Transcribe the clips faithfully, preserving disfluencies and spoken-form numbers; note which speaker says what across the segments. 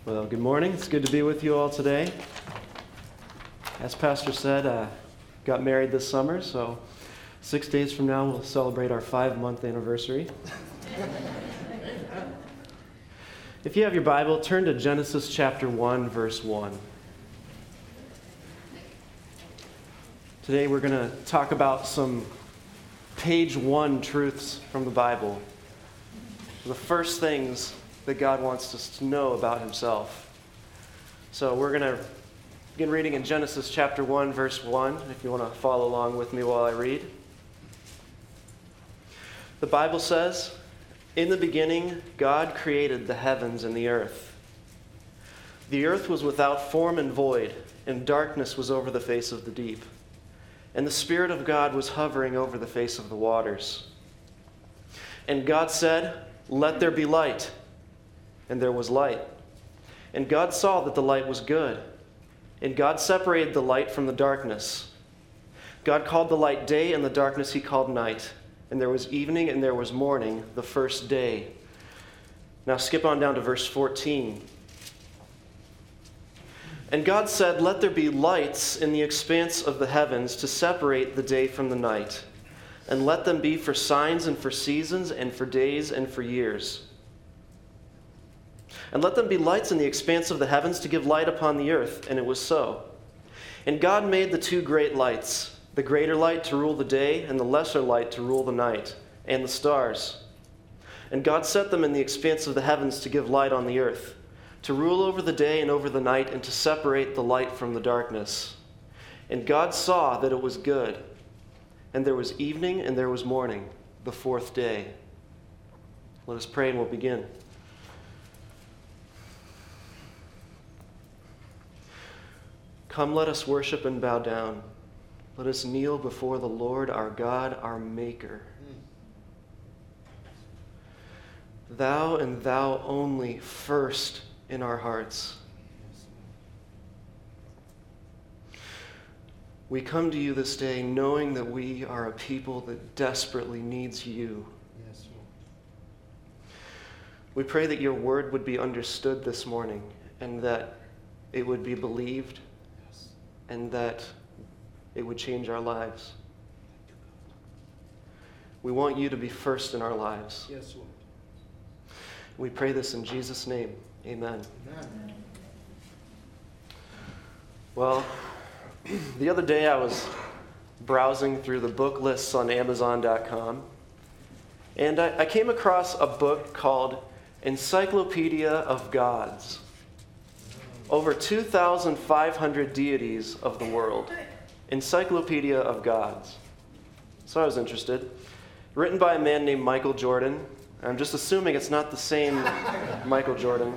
Speaker 1: Well, good morning. It's good to be with you all today. As Pastor said, uh, got married this summer, so six days from now we'll celebrate our five-month anniversary. If you have your Bible, turn to Genesis chapter one, verse one. Today we're going to talk about some page one truths from the Bible. The first things that God wants us to know about himself. So we're going to begin reading in Genesis chapter one, verse one, if you want to follow along with me while I read. The Bible says, "In the beginning, God created the heavens and the earth. The earth was without form and void, and darkness was over the face of the deep. And the Spirit of God was hovering over the face of the waters. And God said, 'Let there be light.' And there was light. And God saw that the light was good. And God separated the light from the darkness. God called the light day, and the darkness he called night. And there was evening and there was morning, the first day." Now skip on down to verse fourteen. "And God said, 'Let there be lights in the expanse of the heavens to separate the day from the night. And let them be for signs and for seasons and for days and for years. And let them be lights in the expanse of the heavens to give light upon the earth.' And it was so. And God made the two great lights, the greater light to rule the day, and the lesser light to rule the night, and the stars. And God set them in the expanse of the heavens to give light on the earth, to rule over the day and over the night, and to separate the light from the darkness. And God saw that it was good. And there was evening and there was morning, the fourth day." Let us pray and we'll begin. Come, let us worship and bow down. Let us kneel before the Lord our God, our Maker. Thou and thou only first in our hearts. We come to you this day knowing that we are a people that desperately needs you.
Speaker 2: Yes, Lord.
Speaker 1: We pray that your word would be understood this morning and that it would be believed and that it would change our lives. We want you to be first in our lives.
Speaker 2: Yes, Lord.
Speaker 1: We pray this in Jesus' name. Amen.
Speaker 2: Amen.
Speaker 1: Well, the other day I was browsing through the book lists on Amazon dot com, and I, I came across a book called Encyclopedia of Gods. Over two thousand five hundred deities of the world. Encyclopedia of Gods. So I was interested. Written by a man named Michael Jordan. I'm just assuming it's not the same Michael Jordan.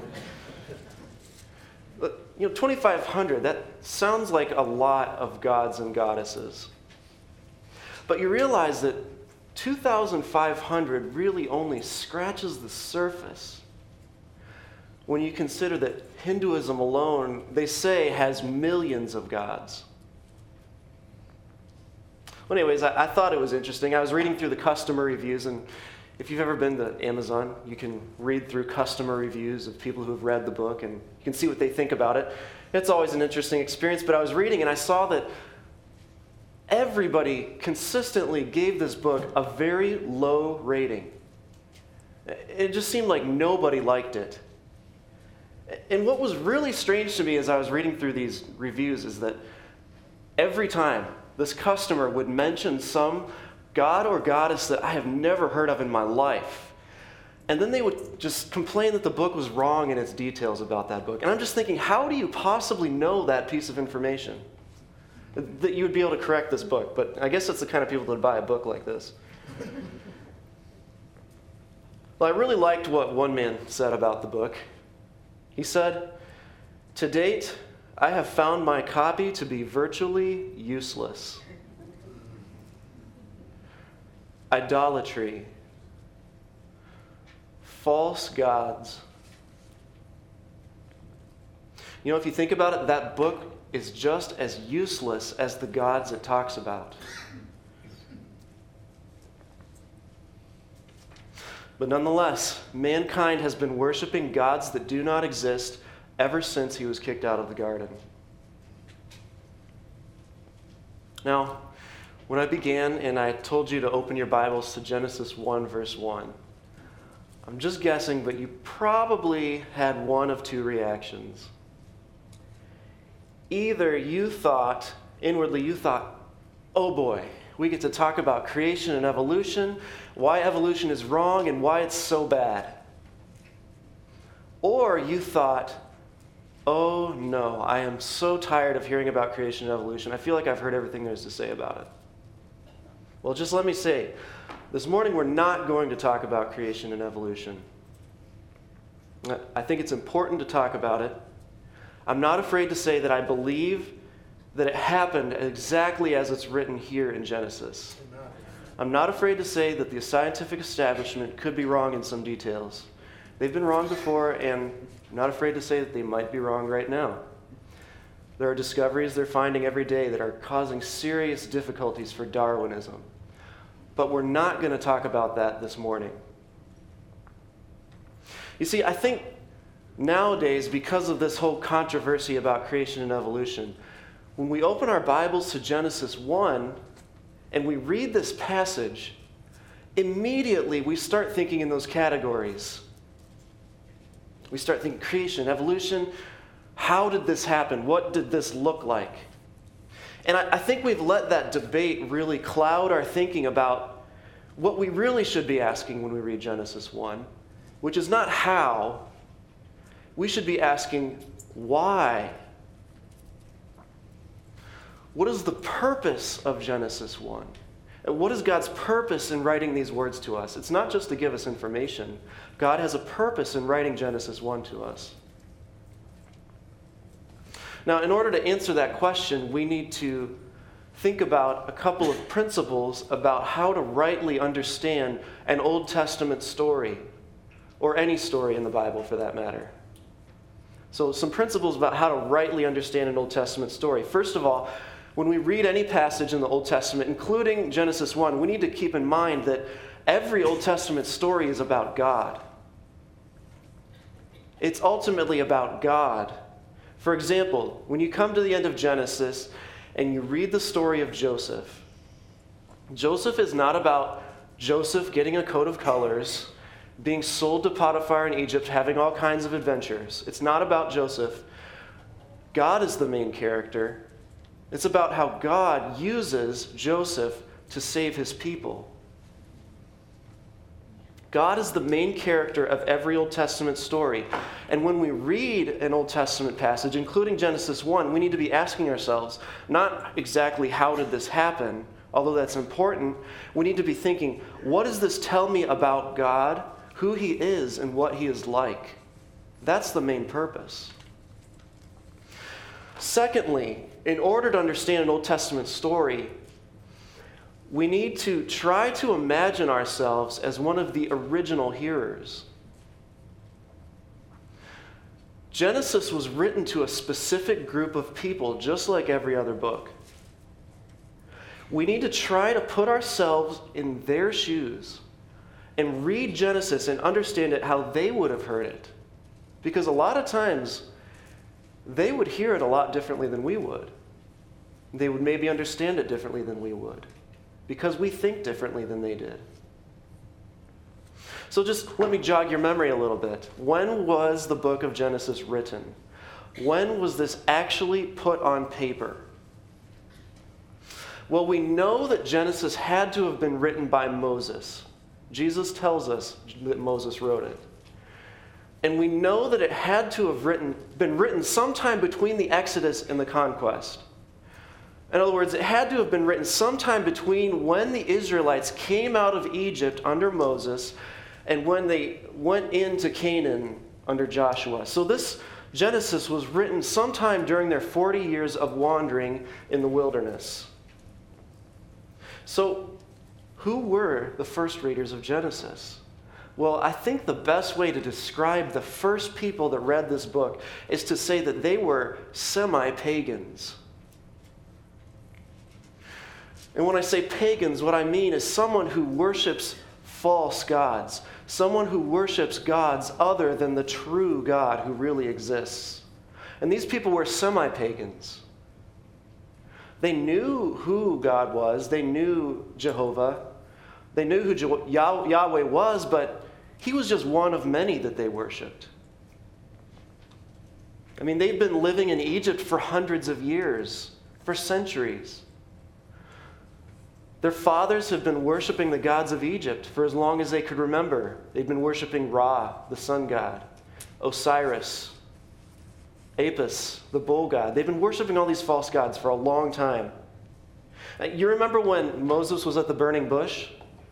Speaker 1: But, you know, twenty-five hundred, that sounds like a lot of gods and goddesses. But you realize that two thousand five hundred really only scratches the surface when you consider that Hinduism alone, they say, has millions of gods. Well, anyways, I, I thought it was interesting. I was reading through the customer reviews, and if you've ever been to Amazon, you can read through customer reviews of people who have read the book, and you can see what they think about it. It's always an interesting experience, but I was reading, and I saw that everybody consistently gave this book a very low rating. It just seemed like nobody liked it. And what was really strange to me as I was reading through these reviews is that every time this customer would mention some god or goddess that I have never heard of in my life, and then they would just complain that the book was wrong in its details about that book. And I'm just thinking, how do you possibly know that piece of information? That you would be able to correct this book. But I guess it's the kind of people that buy a book like this. Well, I really liked what one man said about the book. He said, "To date, I have found my copy to be virtually useless. Idolatry, false gods." You know, if you think about it, that book is just as useless as the gods it talks about. But nonetheless, mankind has been worshiping gods that do not exist ever since he was kicked out of the garden. Now, when I began and I told you to open your Bibles to Genesis one, verse one, I'm just guessing, but you probably had one of two reactions. Either you thought, inwardly you thought, oh boy, we get to talk about creation and evolution, why evolution is wrong and why it's so bad. Or you thought, oh no, I am so tired of hearing about creation and evolution. I feel like I've heard everything there is to say about it. Well, just let me say, this morning we're not going to talk about creation and evolution. I think it's important to talk about it. I'm not afraid to say that I believe that it happened exactly as it's written here in Genesis.
Speaker 2: Amen.
Speaker 1: I'm not afraid to say that the scientific establishment could be wrong in some details. They've been wrong before, and I'm not afraid to say that they might be wrong right now. There are discoveries they're finding every day that are causing serious difficulties for Darwinism. But we're not going to talk about that this morning. You see, I think nowadays, because of this whole controversy about creation and evolution, when we open our Bibles to Genesis one and we read this passage, immediately we start thinking in those categories. We start thinking creation, evolution. How did this happen? What did this look like? And I, I think we've let that debate really cloud our thinking about what we really should be asking when we read Genesis one, which is not how. We should be asking why. What is the purpose of Genesis one? And what is God's purpose in writing these words to us? It's not just to give us information. God has a purpose in writing Genesis one to us. Now, in order to answer that question, we need to think about a couple of principles about how to rightly understand an Old Testament story, or any story in the Bible for that matter. So, some principles about how to rightly understand an Old Testament story. First of all, when we read any passage in the Old Testament, including Genesis one, we need to keep in mind that every Old Testament story is about God. It's ultimately about God. For example, when you come to the end of Genesis and you read the story of Joseph, Joseph is not about Joseph getting a coat of colors, being sold to Potiphar in Egypt, having all kinds of adventures. It's not about Joseph. God is the main character. It's about how God uses Joseph to save his people. God is the main character of every Old Testament story. And when we read an Old Testament passage, including Genesis one, we need to be asking ourselves, not exactly how did this happen, although that's important. We need to be thinking, what does this tell me about God, who he is, and what he is like? That's the main purpose. Secondly, in order to understand an Old Testament story, we need to try to imagine ourselves as one of the original hearers. Genesis was written to a specific group of people, just like every other book. We need to try to put ourselves in their shoes and read Genesis and understand it how they would have heard it. Because a lot of times, they would hear it a lot differently than we would. They would maybe understand it differently than we would, because we think differently than they did. So just let me jog your memory a little bit. When was the book of Genesis written? When was this actually put on paper? Well, we know that Genesis had to have been written by Moses. Jesus tells us that Moses wrote it. And we know that it had to have written, been written sometime between the Exodus and the conquest. In other words, it had to have been written sometime between when the Israelites came out of Egypt under Moses and when they went into Canaan under Joshua. So this Genesis was written sometime during their forty years of wandering in the wilderness. So who were the first readers of Genesis? Well, I think the best way to describe the first people that read this book is to say that they were semi-pagans. And when I say pagans, what I mean is someone who worships false gods, someone who worships gods other than the true God who really exists. And these people were semi-pagans. They knew who God was. They knew Jehovah. They knew who Je- Yah- Yahweh was, but he was just one of many that they worshiped. I mean, they've been living in Egypt for hundreds of years, for centuries. Their fathers have been worshiping the gods of Egypt for as long as they could remember. They've been worshiping Ra, the sun god, Osiris, Apis, the bull god. They've been worshiping all these false gods for a long time. You remember when Moses was at the burning bush?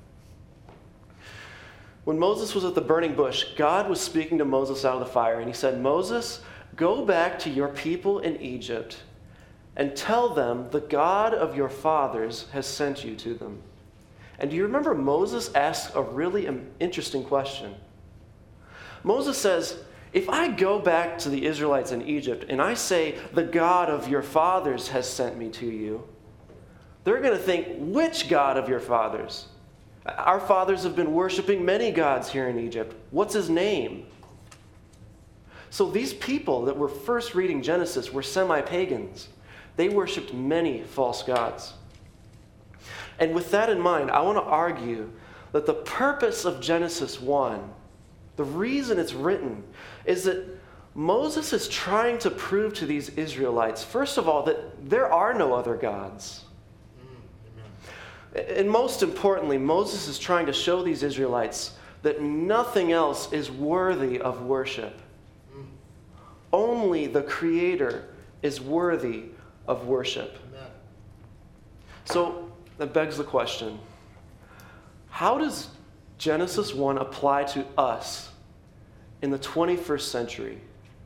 Speaker 1: When Moses was at the burning bush, God was speaking to Moses out of the fire, and he said, "Moses, go back to your people in Egypt and tell them the God of your fathers has sent you to them." And do you remember Moses asked a really interesting question? Moses says, if I go back to the Israelites in Egypt and I say, the God of your fathers has sent me to you, they're going to think, which God of your fathers? Our fathers have been worshiping many gods here in Egypt. What's his name? So these people that were first reading Genesis were semi-pagans. They worshipped many false gods. And with that in mind, I want to argue that the purpose of Genesis one, the reason it's written, is that Moses is trying to prove to these Israelites, first of all, that there are no other gods. Mm, and most importantly, Moses is trying to show these Israelites that nothing else is worthy of worship. Mm. Only the Creator is worthy of worship. Amen. So that begs the question, how does Genesis one apply to us in the twenty-first century?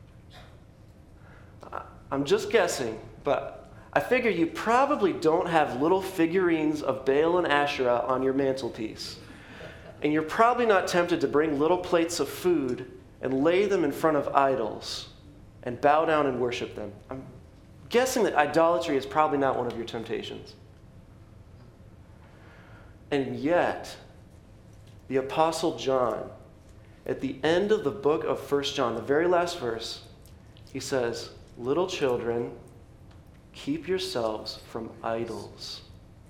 Speaker 1: I'm just guessing, but I figure you probably don't have little figurines of Baal and Asherah on your mantelpiece. And you're probably not tempted to bring little plates of food and lay them in front of idols and bow down and worship them. I'm guessing that idolatry is probably not one of your temptations. And yet, the Apostle John, at the end of the book of First John, the very last verse, he says, "Little children, keep yourselves from idols."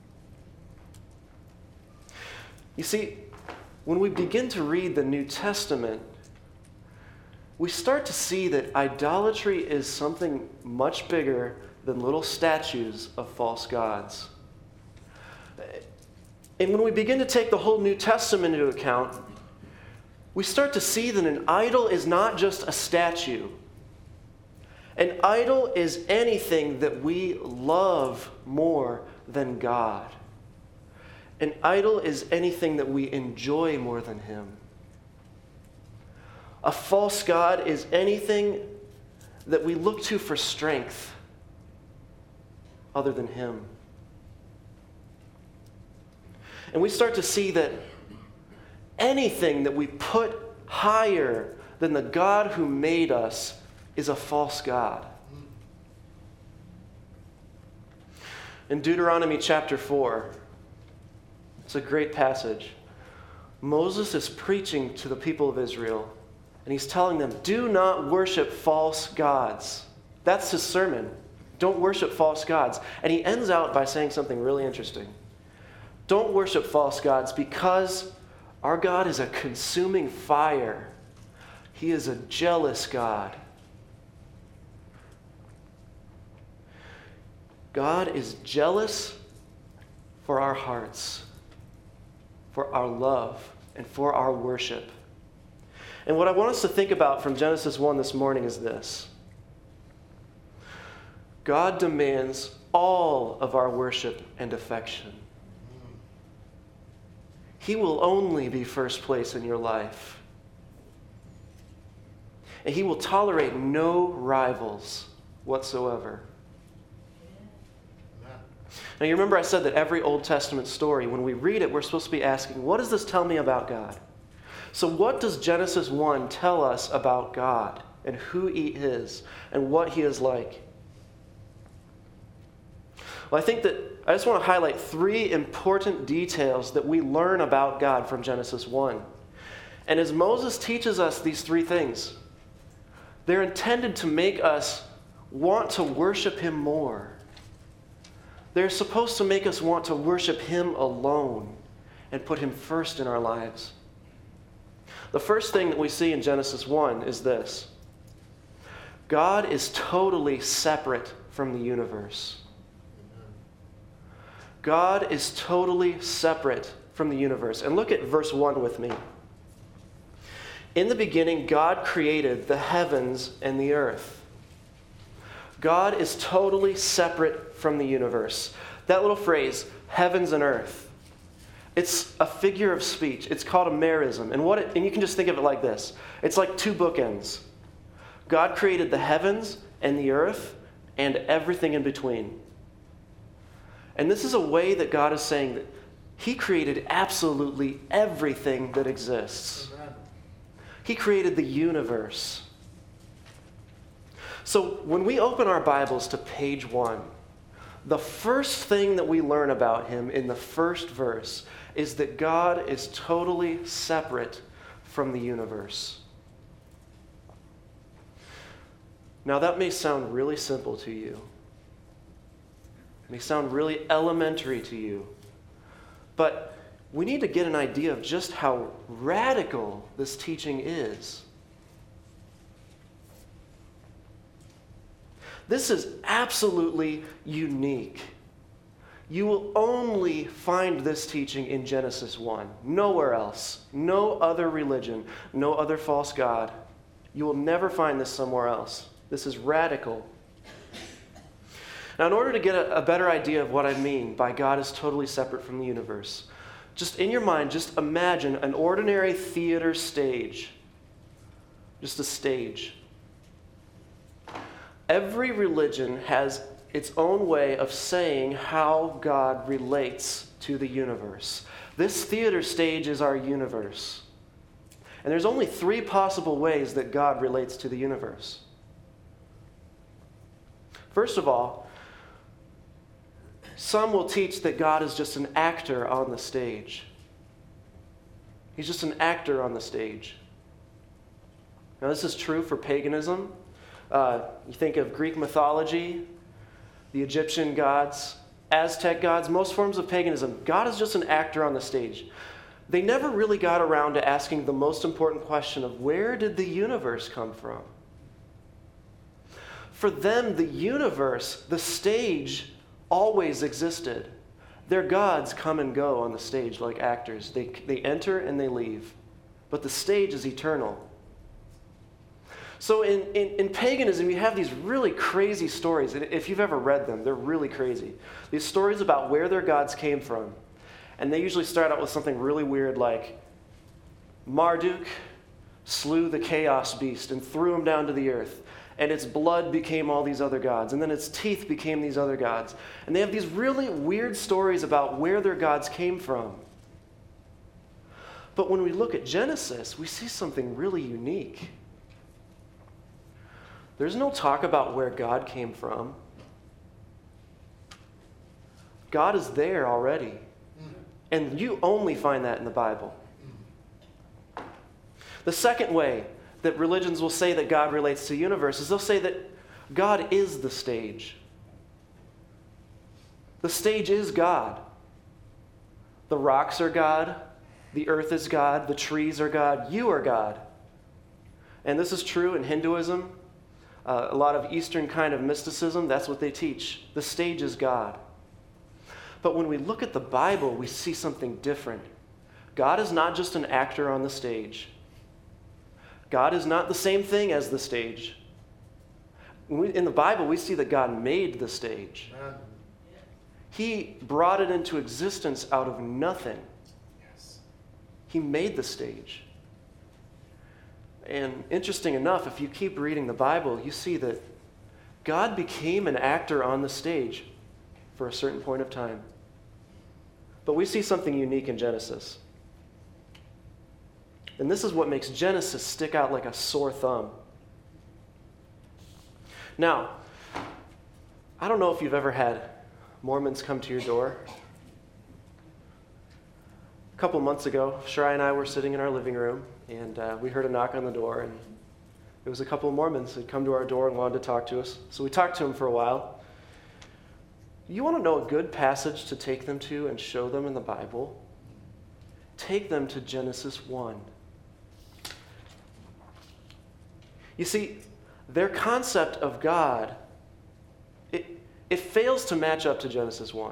Speaker 1: You see, when we begin to read the New Testament, we start to see that idolatry is something much bigger than little statues of false gods. And when we begin to take the whole New Testament into account, we start to see that an idol is not just a statue. An idol is anything that we love more than God. An idol is anything that we enjoy more than Him. A false god is anything that we look to for strength other than Him. And we start to see that anything that we put higher than the God who made us is a false god. In Deuteronomy chapter four, it's a great passage. Moses is preaching to the people of Israel, and he's telling them, do not worship false gods. That's his sermon. Don't worship false gods. And he ends out by saying something really interesting. Don't worship false gods because our God is a consuming fire. He is a jealous God. God is jealous for our hearts, for our love, and for our worship. And what I want us to think about from Genesis one this morning is this. God demands all of our worship and affection. He will only be first place in your life. And He will tolerate no rivals whatsoever. Now, you remember I said that every Old Testament story, when we read it, we're supposed to be asking, what does this tell me about God? So what does Genesis one tell us about God and who He is and what He is like? Well, I think that I just want to highlight three important details that we learn about God from Genesis one. And as Moses teaches us these three things, they're intended to make us want to worship him more. They're supposed to make us want to worship him alone and put him first in our lives. The first thing that we see in Genesis one is this: God is totally separate from the universe. God is totally separate from the universe. And look at verse one with me. In the beginning, God created the heavens and the earth. God is totally separate from the universe. That little phrase, heavens and earth, it's a figure of speech. It's called a merism. And what it, and you can just think of it like this. It's like two bookends. God created the heavens and the earth and everything in between. And this is a way that God is saying that he created absolutely everything that exists.
Speaker 2: Amen.
Speaker 1: He created the universe. So when we open our Bibles to page one, the first thing that we learn about him in the first verse is that God is totally separate from the universe. Now that may sound really simple to you. It may sound really elementary to you. But we need to get an idea of just how radical this teaching is. This is absolutely unique. You will only find this teaching in Genesis one. Nowhere else. No other religion. No other false god. You will never find this somewhere else. This is radical. Now, in order to get a, a better idea of what I mean by God is totally separate from the universe, just in your mind, just imagine an ordinary theater stage. Just a stage. Every religion has its own way of saying how God relates to the universe. This theater stage is our universe. And there's only three possible ways that God relates to the universe. First of all, some will teach that God is just an actor on the stage. He's just an actor on the stage. Now, this is true for paganism. Uh, you think of Greek mythology, the Egyptian gods, Aztec gods, most forms of paganism. God is just an actor on the stage. They never really got around to asking the most important question of where did the universe come from? For them, the universe, the stage, always existed. Their gods come and go on the stage like actors. They, they enter and they leave. But the stage is eternal. So in, in, in paganism, you have these really crazy stories. And if you've ever read them, they're really crazy. These stories about where their gods came from. And they usually start out with something really weird like Marduk slew the chaos beast and threw him down to the earth. And its blood became all these other gods. And then its teeth became these other gods. And they have these really weird stories about where their gods came from. But when we look at Genesis, we see something really unique. There's no talk about where God came from. God is there already. And you only find that in the Bible. The second way that religions will say that God relates to the universe is they'll say that God is the stage. The stage is God. The rocks are God. The earth is God. The trees are God. You are God. And this is true in Hinduism. Uh, a lot of Eastern kind of mysticism, that's what they teach. The stage is God. But when we look at the Bible, we see something different. God is not just an actor on the stage. God is not the same thing as the stage. When we, in the Bible, we see that God made the stage.
Speaker 2: Amen.
Speaker 1: He brought it into existence out of nothing.
Speaker 2: Yes.
Speaker 1: He made the stage. And interesting enough, if you keep reading the Bible, you see that God became an actor on the stage for a certain point of time. But we see something unique in Genesis. And this is what makes Genesis stick out like a sore thumb. Now, I don't know if you've ever had Mormons come to your door. A couple months ago, Shrai and I were sitting in our living room, and uh, we heard a knock on the door, and It was a couple of Mormons who'd come to our door and wanted to talk to us. So we talked to them for a while. You want to know a good passage to take them to and show them in the Bible? Take them to Genesis one. You see, their concept of God, it, it fails to match up to Genesis one.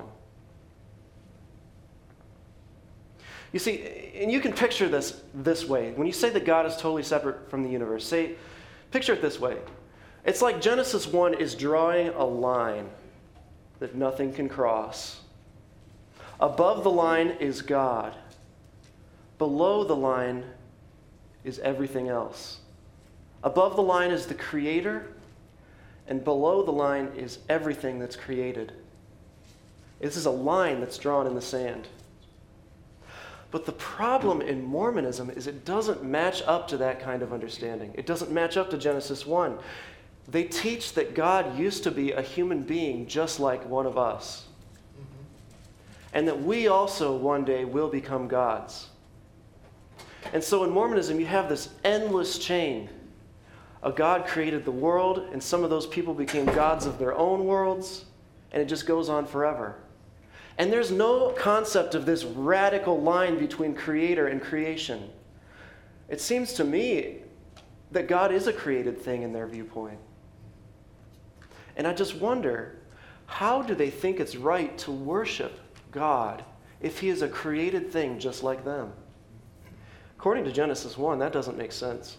Speaker 1: You see, and you can picture this this way. When you say that God is totally separate from the universe, say, picture it this way. It's like Genesis one is drawing a line that nothing can cross. Above the line is God. Below the line is everything else. Above the line is the Creator, and below the line is everything that's created. This is a line that's drawn in the sand. But the problem in Mormonism is it doesn't match up to that kind of understanding. It doesn't match up to Genesis one. They teach that God used to be a human being just like one of us. Mm-hmm. And that we also one day will become gods. And so in Mormonism, you have this endless chain. A God created the world, and some of those people became gods of their own worlds, and it just goes on forever. And there's no concept of this radical line between creator and creation. It seems to me that God is a created thing in their viewpoint. And I just wonder, how do they think it's right to worship God if he is a created thing just like them? According to Genesis one, that doesn't make sense.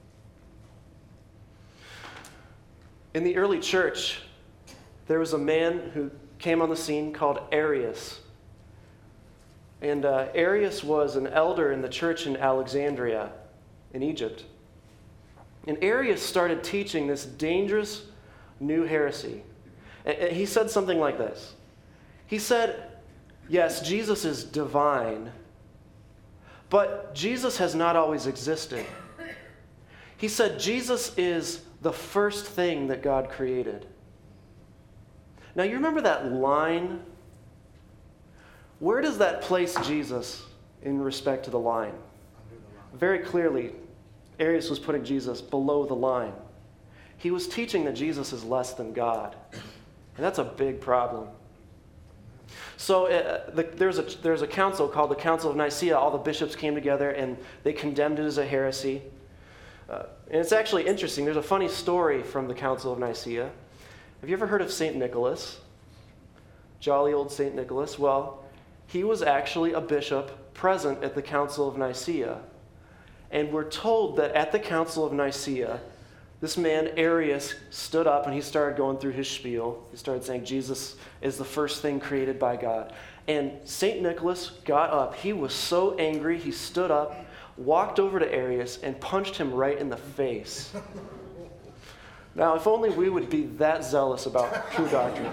Speaker 1: In the early church, there was a man who came on the scene called Arius. And uh, Arius was an elder in the church in Alexandria in Egypt. And Arius started teaching this dangerous new heresy. And he said something like this. He said, yes, Jesus is divine, but Jesus has not always existed. He said Jesus is the first thing that God created. Now, you remember that line? Where does that place Jesus in respect to the line? Very clearly, Arius was putting Jesus below the line. He was teaching that Jesus is less than God. And that's a big problem. So uh, the, there's, a, there's a council called the Council of Nicaea. All the bishops came together and they condemned it as a heresy. Uh, and it's actually interesting. There's a funny story from the Council of Nicaea. Have you ever heard of Saint Nicholas? Jolly old Saint Nicholas. Well, he was actually a bishop present at the Council of Nicaea. And we're told that at the Council of Nicaea, this man, Arius, stood up and he started going through his spiel. He started saying Jesus is the first thing created by God. And Saint Nicholas got up. He was so angry, he stood up, walked over to Arius, and punched him right in the face. Now, if only we would be that zealous about true doctrine.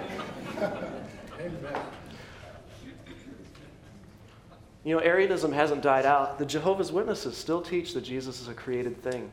Speaker 1: You know, Arianism hasn't died out. The Jehovah's Witnesses still teach that Jesus is a created thing.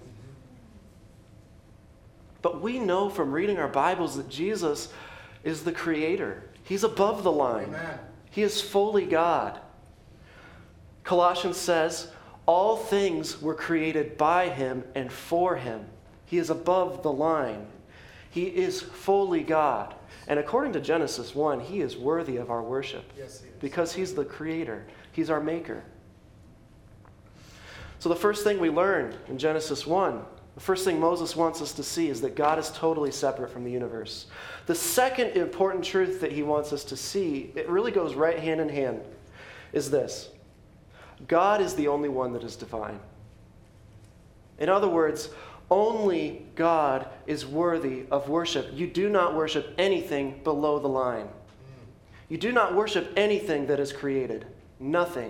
Speaker 1: But we know from reading our Bibles that Jesus is the creator. He's above the line. Amen. He is fully God. Colossians says, all things were created by him and for him. He is above the line. He is fully God. And according to Genesis one, he is worthy of our worship. Yes, he is. Because he's the creator. He's our maker. So the first thing we learn in Genesis one, the first thing Moses wants us to see is that God is totally separate from the universe. The second important truth that he wants us to see, it really goes right hand in hand, is this. God is the only one that is divine. In other words, only God is worthy of worship. You do not worship anything below the line. You do not worship anything that is created. Nothing.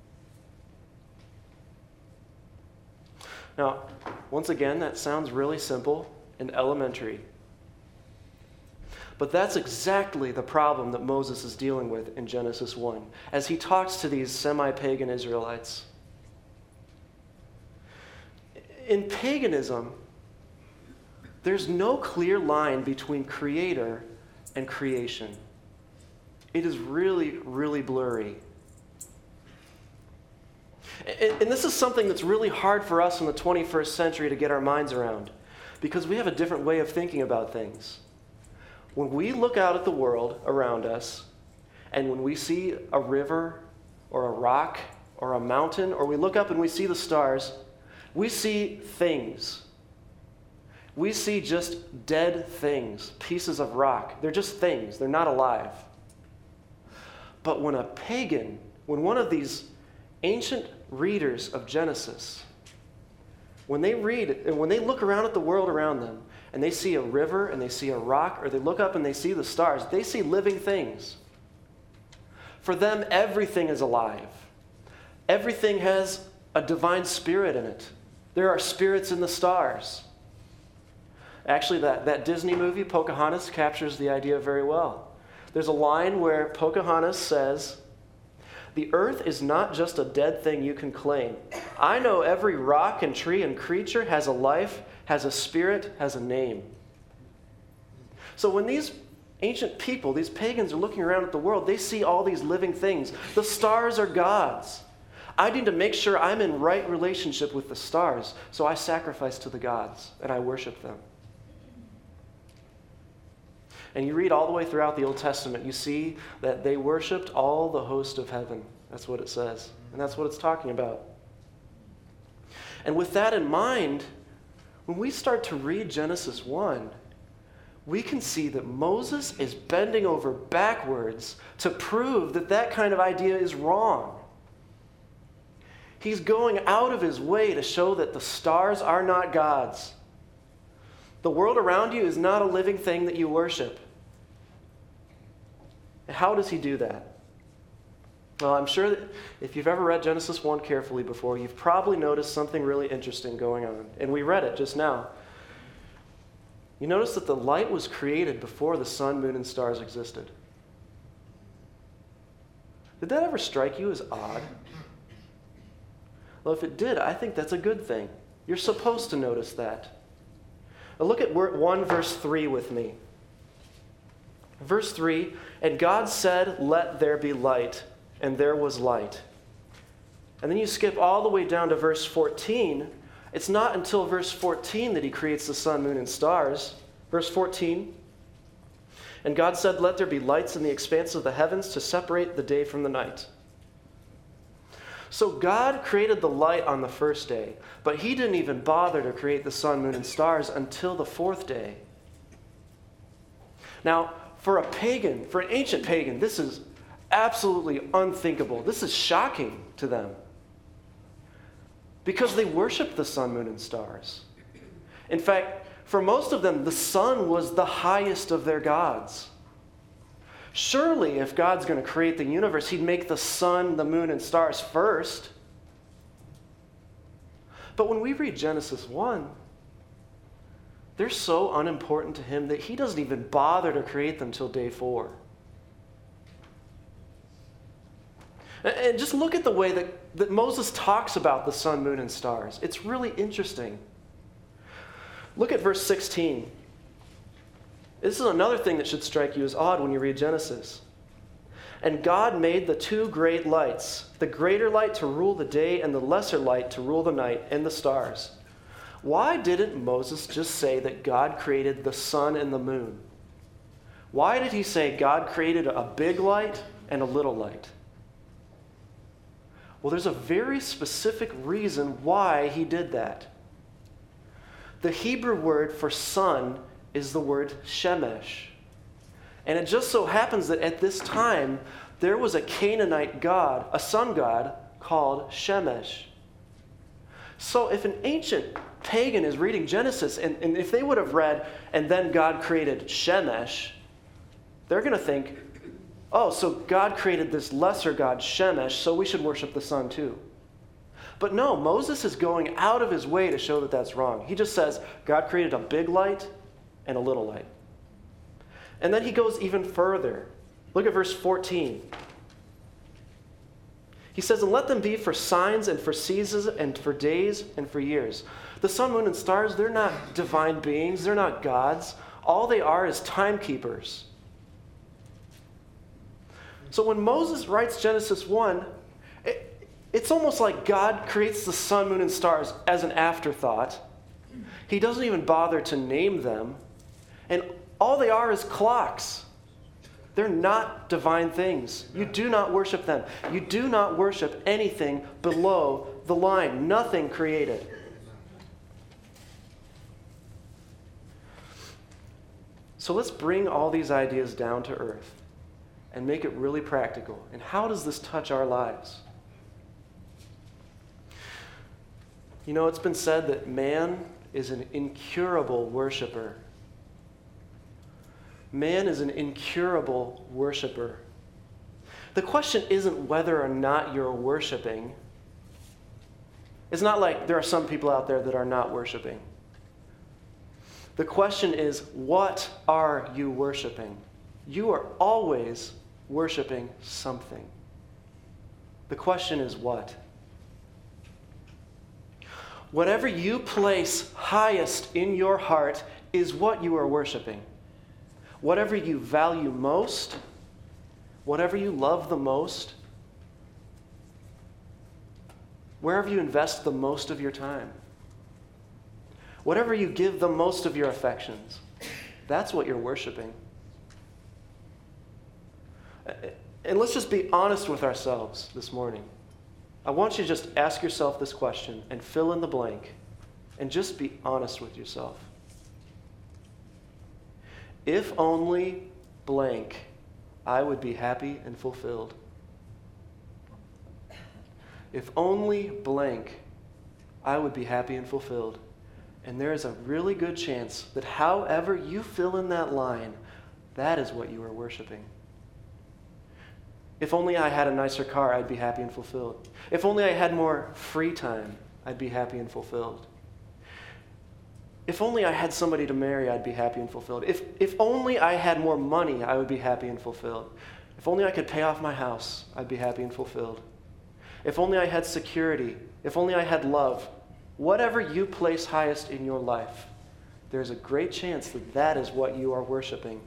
Speaker 1: Now, once again, that sounds really simple and elementary. But that's exactly the problem that Moses is dealing with in Genesis one, as he talks to these semi-pagan Israelites. In paganism, there's no clear line between creator and creation. It is really, really blurry. And this is something that's really hard for us in the twenty-first century to get our minds around. because we have a different way of thinking about things. When we look out at the world around us, and when we see a river or a rock or a mountain, or we look up and we see the stars, we see things. We see just dead things, pieces of rock. They're just things. They're not alive. But when a pagan, when one of these ancient readers of Genesis, when they read and when they look around at the world around them and they see a river and they see a rock, or they look up and they see the stars, they see living things. For them, everything is alive. Everything has a divine spirit in it. There are spirits in the stars. Actually, that, that Disney movie, Pocahontas, captures the idea very well. There's a line where Pocahontas says, "The earth is not just a dead thing you can claim. I know every rock and tree and creature has a life, has a spirit, has a name." So when these ancient people, these pagans, are looking around at the world, they see all these living things. The stars are gods. I need to make sure I'm in right relationship with the stars, so I sacrifice to the gods and I worship them. And you read all the way throughout the Old Testament, you see that they worshiped all the host of heaven. That's what it says. And that's what it's talking about. And with that in mind, when we start to read Genesis one, we can see that Moses is bending over backwards to prove that that kind of idea is wrong. He's going out of his way to show that the stars are not gods. The world around you is not a living thing that you worship. How does he do that? Well, I'm sure that if you've ever read Genesis one carefully before, you've probably noticed something really interesting going on. And we read it just now. You notice that the light was created before the sun, moon, and stars existed. Did that ever strike you as odd? Well, if it did, I think that's a good thing. You're supposed to notice that. Now look at one verse three with me. Verse three, "And God said, 'Let there be light,' and there was light." And then you skip all the way down to verse fourteen. It's not until verse fourteen that he creates the sun, moon, and stars. Verse fourteen, "And God said, 'Let there be lights in the expanse of the heavens to separate the day from the night.'" So God created the light on the first day, but he didn't even bother to create the sun, moon, and stars until the fourth day. Now, for a pagan, for an ancient pagan, this is absolutely unthinkable. This is shocking to them because they worshiped the sun, moon, and stars. In fact, for most of them, the sun was the highest of their gods. Surely, if God's going to create the universe, he'd make the sun, the moon, and stars first. But when we read Genesis one, they're so unimportant to him that he doesn't even bother to create them till day four. And just look at the way that, that Moses talks about the sun, moon, and stars. It's really interesting. Look at verse sixteen. This is another thing that should strike you as odd when you read Genesis. "And God made the two great lights, the greater light to rule the day and the lesser light to rule the night, and the stars." Why didn't Moses just say that God created the sun and the moon? Why did he say God created a big light and a little light? Well, there's a very specific reason why he did that. The Hebrew word for sun is the word shemesh. And it just so happens that at this time, there was a Canaanite god, a sun god, called Shemesh. So if an ancient pagan is reading Genesis, and, and if they would have read, "And then God created Shemesh," they're going to think, oh, so God created this lesser god, Shemesh, so we should worship the sun too. But no, Moses is going out of his way to show that that's wrong. He just says, God created a big light and a little light. And then he goes even further. Look at verse fourteen. He says, "And let them be for signs and for seasons and for days and for years." The sun, moon, and stars, they're not divine beings. They're not gods. All they are is timekeepers. So when Moses writes Genesis one, it, it's almost like God creates the sun, moon, and stars as an afterthought. He doesn't even bother to name them. And all they are is clocks. They're not divine things. You do not worship them. You do not worship anything below the line. Nothing created. So let's bring all these ideas down to earth and make it really practical. And how does this touch our lives? You know, it's been said that man is an incurable worshiper. Man is an incurable worshiper. The question isn't whether or not you're worshiping. It's not like there are some people out there that are not worshiping. The question is, what are you worshiping? You are always worshiping something. The question is what? Whatever you place highest in your heart is what you are worshiping. Whatever you value most, whatever you love the most, wherever you invest the most of your time, whatever you give the most of your affections, that's what you're worshiping. And let's just be honest with ourselves this morning. I want you to just ask yourself this question and fill in the blank and just be honest with yourself. If only blank, I would be happy and fulfilled. If only blank, I would be happy and fulfilled. And there is a really good chance that however you fill in that line, that is what you are worshiping. If only I had a nicer car, I'd be happy and fulfilled. If only I had more free time, I'd be happy and fulfilled. If only I had somebody to marry, I'd be happy and fulfilled. If, if only I had more money, I would be happy and fulfilled. If only I could pay off my house, I'd be happy and fulfilled. If only I had security. If only I had love. Whatever you place highest in your life, there's a great chance that that is what you are worshiping.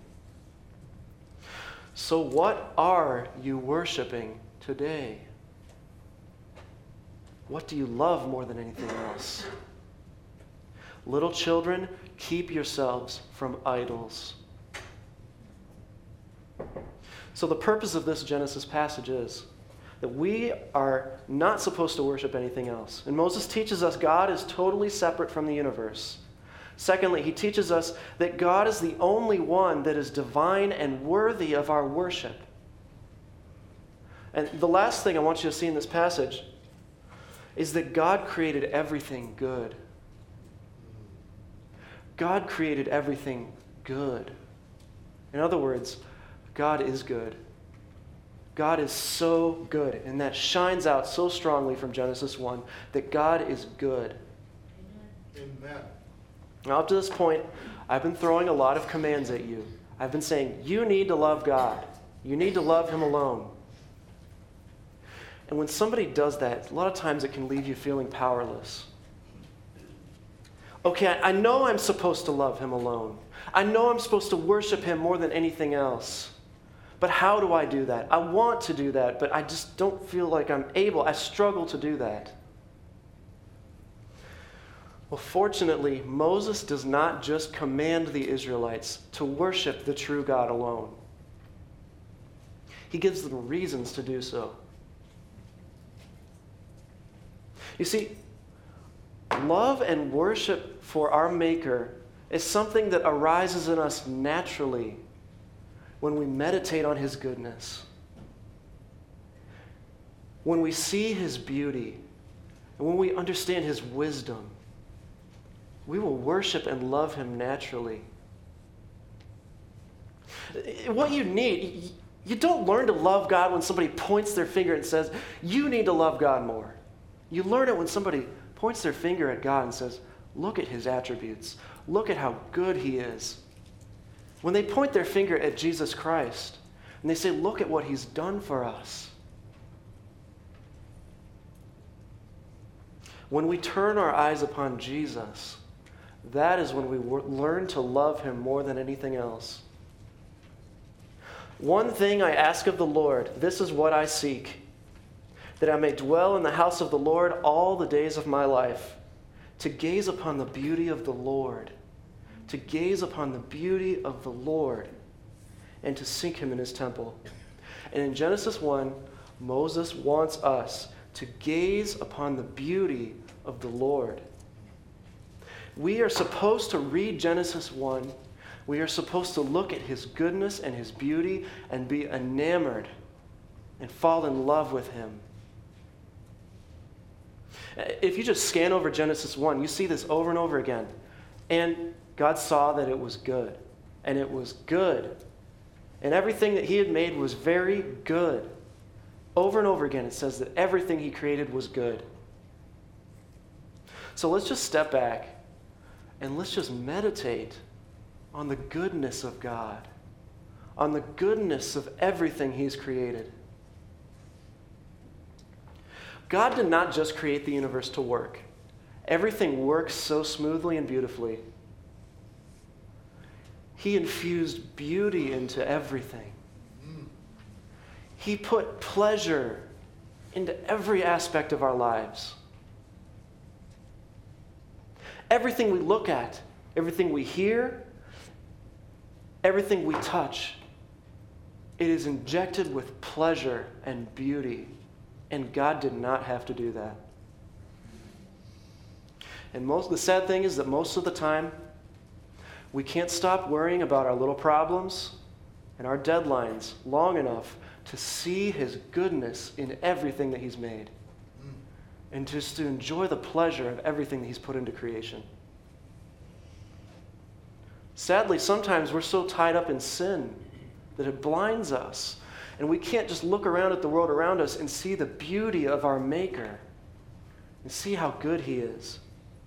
Speaker 1: So what are you worshiping today? What do you love more than anything else? Little children, keep yourselves from idols. So the purpose of this Genesis passage is that we are not supposed to worship anything else. And Moses teaches us God is totally separate from the universe. Secondly, he teaches us that God is the only one that is divine and worthy of our worship. And the last thing I want you to see in this passage is that God created everything good. God created everything good. In other words, God is good. God is so good, and that shines out so strongly from Genesis one, that God is good.
Speaker 2: Amen.
Speaker 1: Now, up to this point, I've been throwing a lot of commands at you. I've been saying, you need to love God. You need to love Him alone. And when somebody does that, a lot of times it can leave you feeling powerless. Okay, I know I'm supposed to love Him alone. I know I'm supposed to worship Him more than anything else. But how do I do that? I want to do that, but I just don't feel like I'm able. I struggle to do that. Well, fortunately, Moses does not just command the Israelites to worship the true God alone. He gives them reasons to do so. You see, love and worship for our Maker is something that arises in us naturally when we meditate on His goodness, when we see His beauty, and when we understand His wisdom. We will worship and love Him naturally. What you need, you don't learn to love God when somebody points their finger and says, you need to love God more. You learn it when somebody points their finger at God and says, look at His attributes. Look at how good He is. When they point their finger at Jesus Christ and they say, look at what He's done for us. When we turn our eyes upon Jesus, that is when we learn to love Him more than anything else. One thing I ask of the Lord, this is what I seek, that I may dwell in the house of the Lord all the days of my life, to gaze upon the beauty of the Lord, to gaze upon the beauty of the Lord, and to seek him in his temple. And in Genesis one, Moses wants us to gaze upon the beauty of the Lord. We are supposed to read Genesis one. We are supposed to look at his goodness and his beauty and be enamored and fall in love with him. If you just scan over Genesis one, you see this over and over again. And God saw that it was good. And it was good. And everything that he had made was very good. Over and over again, it says that everything he created was good. So let's just step back and let's just meditate on the goodness of God, on the goodness of everything he's created. God did not just create the universe to work. Everything works so smoothly and beautifully. He infused beauty into everything. He put pleasure into every aspect of our lives. Everything we look at, everything we hear, everything we touch, it is injected with pleasure and beauty. And God did not have to do that. And most the sad thing is that most of the time, we can't stop worrying about our little problems and our deadlines long enough to see his goodness in everything that he's made. And just to enjoy the pleasure of everything that he's put into creation. Sadly, sometimes we're so tied up in sin that it blinds us. And we can't just look around at the world around us and see the beauty of our Maker and see how good he is.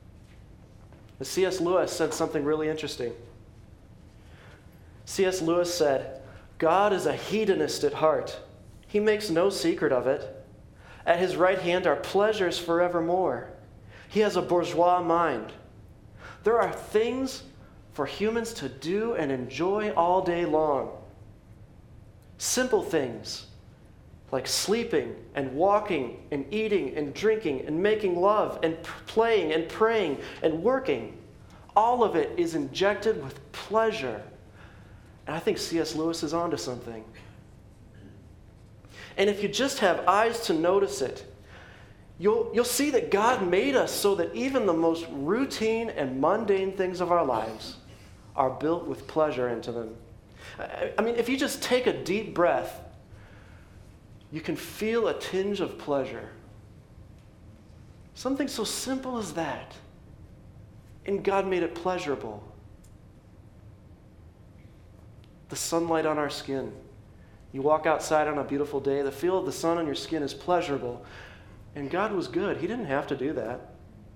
Speaker 1: C S Lewis said something really interesting. C S Lewis said, God is a hedonist at heart. He makes no secret of it. At his right hand are pleasures forevermore. He has a bourgeois mind. There are things for humans to do and enjoy all day long. Simple things like sleeping and walking and eating and drinking and making love and p- playing and praying and working. All of it is injected with pleasure. And I think C S Lewis is onto something. And if you just have eyes to notice it, you'll, you'll see that God made us so that even the most routine and mundane things of our lives are built with pleasure into them. I, I mean, if you just take a deep breath, you can feel a tinge of pleasure. Something so simple as that. And God made it pleasurable. The sunlight on our skin. You walk outside on a beautiful day, the feel of the sun on your skin is pleasurable. And God was good. He didn't have to do that.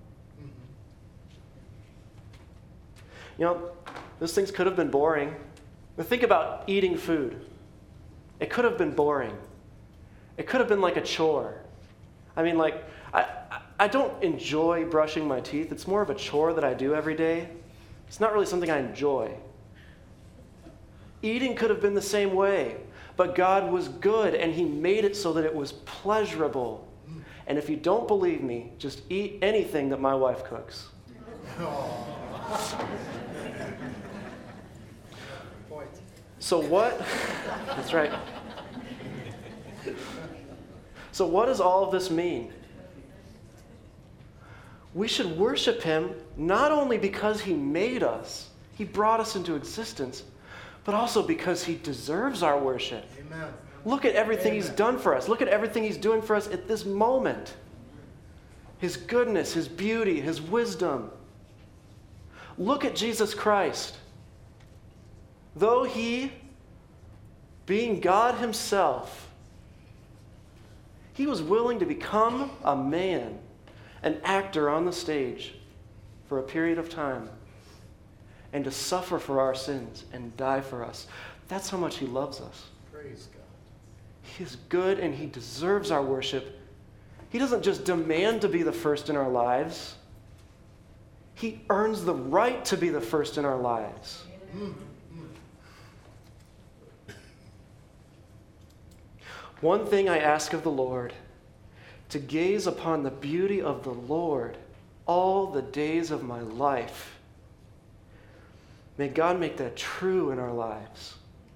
Speaker 1: You know, those things could have been boring. But think about eating food. It could have been boring. It could have been like a chore. I mean, like, I, I don't enjoy brushing my teeth. It's more of a chore that I do every day. It's not really something I enjoy. Eating could have been the same way. But God was good, and he made it so that it was pleasurable. And if you don't believe me, just eat anything that my wife cooks. So what? That's right. So what does all of this mean? We should worship him not only because he made us, he brought us into existence, but also because he deserves our worship.
Speaker 2: Amen.
Speaker 1: Look at everything
Speaker 2: Amen.
Speaker 1: he's done for us. Look at everything he's doing for us at this moment. His goodness, his beauty, his wisdom. Look at Jesus Christ. Though he, being God himself, he was willing to become a man, an actor on the stage for a period of time, and to suffer for our sins and die for us. That's how much he loves us.
Speaker 2: Praise God.
Speaker 1: He is good and he deserves our worship. He doesn't just demand to be the first in our lives. He earns the right to be the first in our lives.
Speaker 2: Mm.
Speaker 1: One thing I ask of the Lord, to gaze upon the beauty of the Lord all the days of my life. May God make that true in our lives.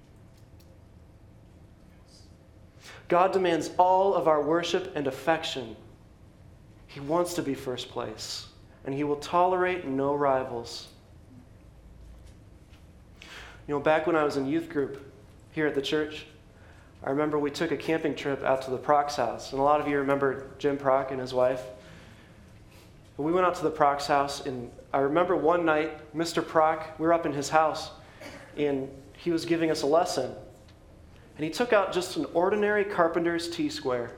Speaker 1: God demands all of our worship and affection. He wants to be first place, and He will tolerate no rivals. You know, back when I was in youth group here at the church, I remember we took a camping trip out to the Prock's house. And a lot of you remember Jim Prock and his wife. But we went out to the Prock's house, and I remember one night, Mister Prock, we were up in his house, and he was giving us a lesson. And he took out just an ordinary carpenter's T-square.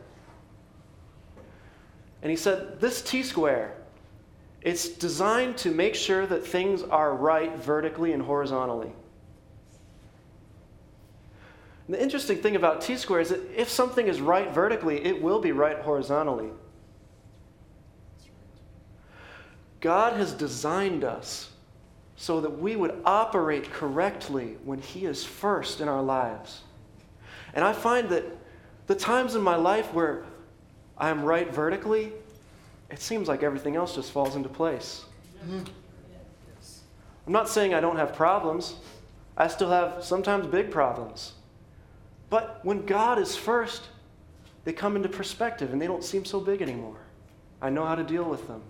Speaker 1: And he said, this T-square, it's designed to make sure that things are right vertically and horizontally. And the interesting thing about T-square is that if something is right vertically, it will be right horizontally. God has designed us so that we would operate correctly when He is first in our lives. And I find that the times in my life where I'm right vertically, it seems like everything else just falls into place. Mm. I'm not saying I don't have problems. I still have sometimes big problems. But when God is first, they come into perspective and they don't seem so big anymore. I know how to deal with them.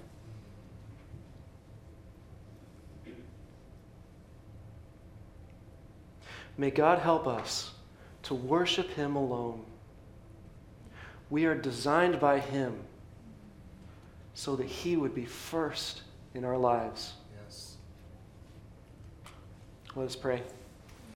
Speaker 1: May God help us to worship Him alone. We are designed by Him so that He would be first in our lives.
Speaker 2: Yes.
Speaker 1: Let us pray.